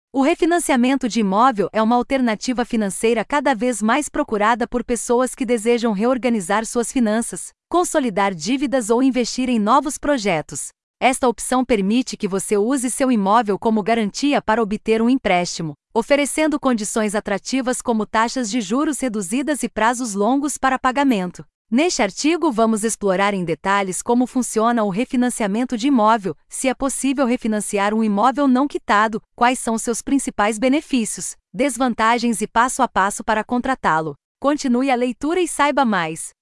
O refinanciamento de imóvel é uma alternativa financeira cada vez mais procurada por pessoas que desejam reorganizar suas finanças, consolidar dívidas ou investir em novos projetos. Esta opção permite que você use seu imóvel como garantia para obter um empréstimo, oferecendo condições atrativas como taxas de juros reduzidas e prazos longos para pagamento. Neste artigo, vamos explorar em detalhes como funciona o refinanciamento de imóvel, se é possível refinanciar um imóvel não quitado, quais são seus principais benefícios, desvantagens e passo a passo para contratá-lo. Continue a leitura e saiba mais.